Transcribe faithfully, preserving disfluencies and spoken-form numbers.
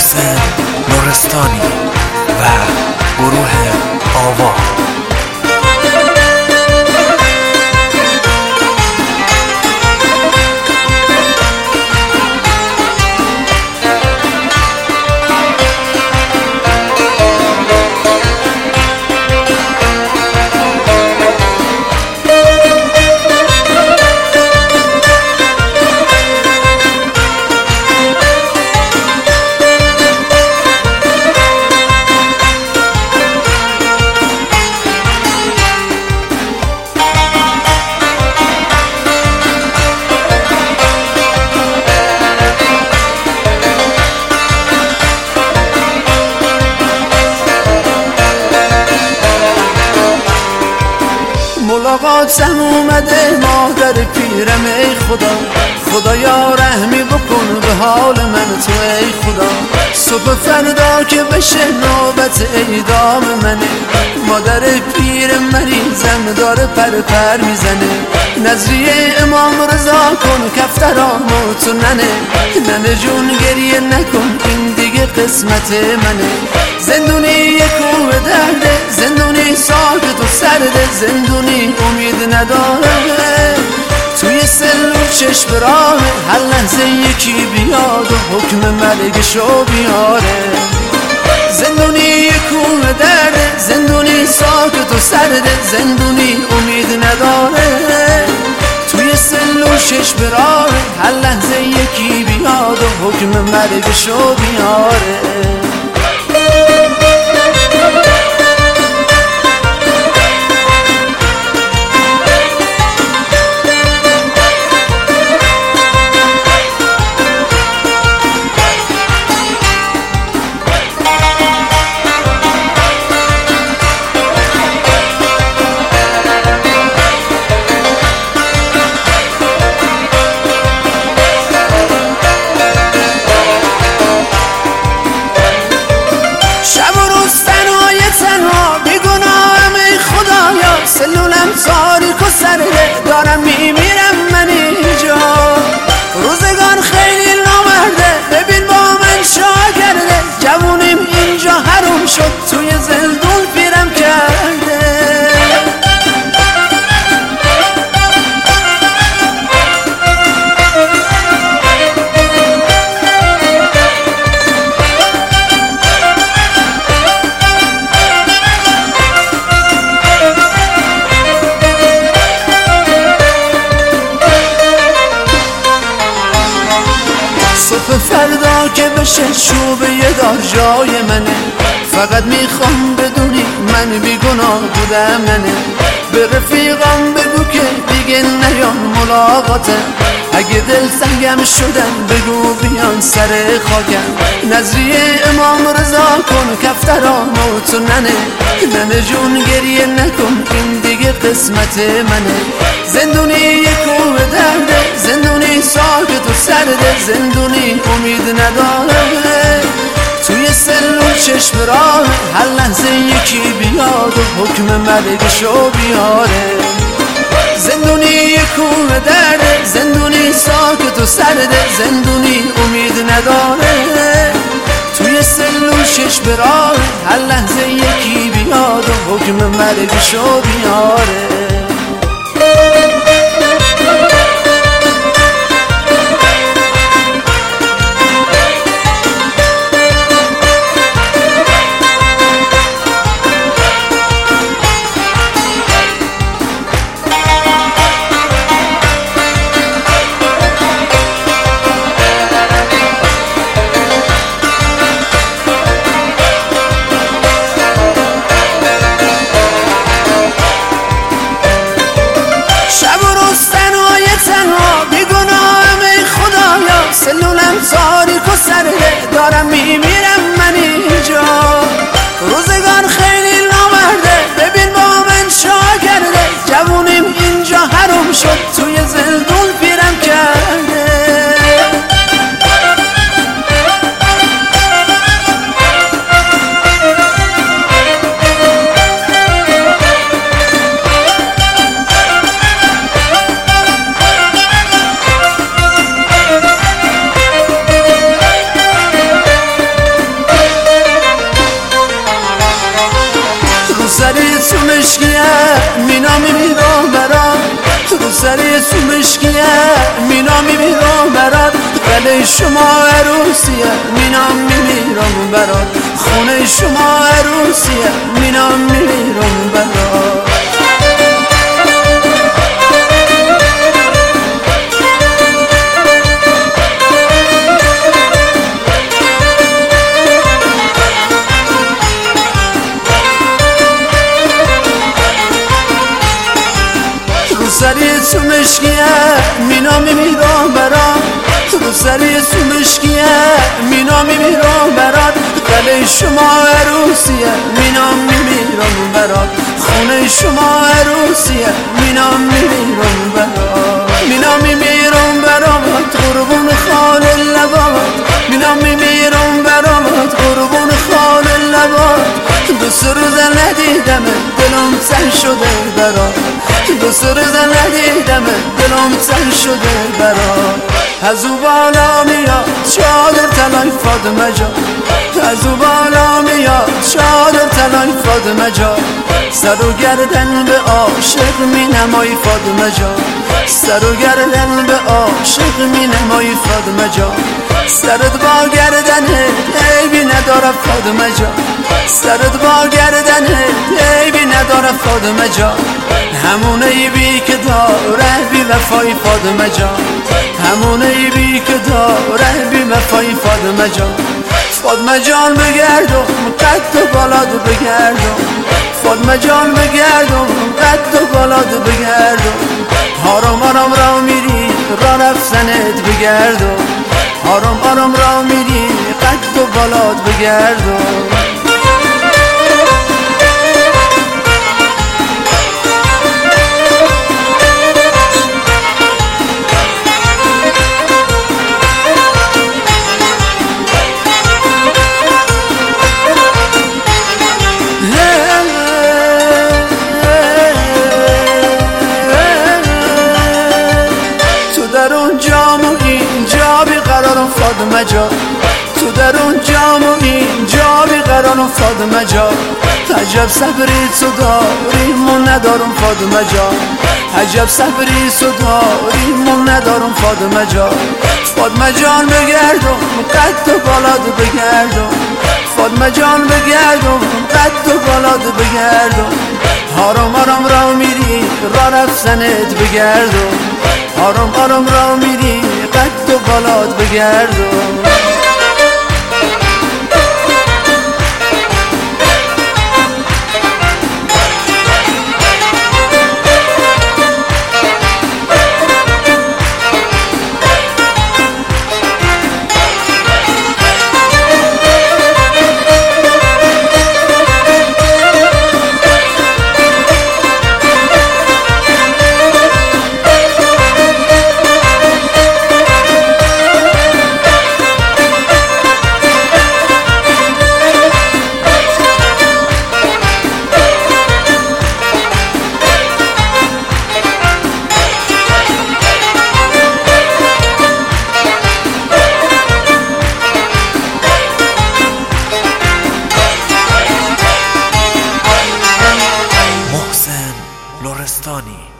محسن نورستانی و گروه آوا. ملاقاتم اومده مادر پیرم، ای خدا خدایا رحمی بکن به حال من تو، ای خدا صبح فردا که بشه نوبت اعدام منه، مادر پیر مریضم داره پر پر میزنه، نظریه امام رضا کن کفترامو تو ننه، ننه جون گریه نکن این دیگه قسمت منه، زندونی یک کوه درده، زندونی ساکت و سرده، زندونی امید نداره توی سل و چشم راه، هر لحظه یکی بیاد و حکم مرگشو بیاره، زندونی یک کوه درده، زندونی ساکت و سرده، زندونی امید نداره توی سل و چشم راه، هر لحظه یکی بیاد و حکم مرگشو بیاره. سلولم تاریک و سرده، دارم میمیرم من اینجا، روزگان خیلی نامرده، ببین با من چا کرده، جوونیم اینجا حروم شد توی زندون پیرم کرده. صبح فردا که بشه چوب یه دار جای منه، فقط میخوام بدونی من بیگناه بودم ننه، به رفیقام بگو که دیگه نیان ملاقاته، اگه دل سنگم شدن بگو بیان سر خاکم، نظریه امام رضا کن کفترامو تو ننه، ننه جون گریه نکن این دیگه قسمت منه، زندونی یک کوه درده، زندونی ساکت و سرده، زندونی امید نداره توی سل و چشم راه، هر لحظه یکی بیاد و حکم مرگشو بیاره، زندونی یک کوه درده، زندونی ساکت و سرده، زندونی امید نداره توی سل و چشم راه، هر لحظه یکی بیاد و حکم مرگشو بیاره. سومشکیه مینا میمیرم برات رو سری سومشکیه مینا میمیرم برات قلعه شما عروسیه مینا میمیرم برات خونه شما عروسیه مینا میمیرم برات سری سومشکیه مینا میمیرم برات رو سری سومشکیه مینا میمیرم برات قلعه شما عروسیه مینا میمیرم برات خونه شما عروسیه مینا میمیرم برات مینا میمیرم برات قربون خال لبات مینا میمیرم برات قربون خال لبات دو سه روز ندیدم دلم سن شده برات دو سه روز ندیدم دلم سن شده برات از او بالا میاد چادر طلای فاطمه جان از او بالا میاد چادر طلای فاطمه جان سر و گردن به عاشق می نمایی فاطمه جان سر و گردن به عاشق می نمایی فاطمه جان سرت با گردنه عیبی نداره فاطمه جان سرت با گردنه عیبی نداره فاطمه جان همون عیبی که داره بی وفای فاطمه جان همون عیبی که داره بی وفای فاطمه جان فاطمه جان بگردم قد و بالاد بگردم فاطمه جان بگردم قد و بالاد بگردم آرام آرام را میری را رفتنت بگردم آرام آرام را میری قد و بالاد بگردم فاطمه جان تو در اون جام و اینجا بیقرارم فاطمه جان عجب صبری تو داری من ندارم فاطمه جان عجب صبری تو داری من ندارم فاطمه جان فاطمه جان بگردم قد و بالاد بگردم فاطمه جان بگردم قد و بالاد بگردم آرام آرام را میری را رفتنت بگردم آرام آرام را میری قد و بالاد بگردم لرستانی.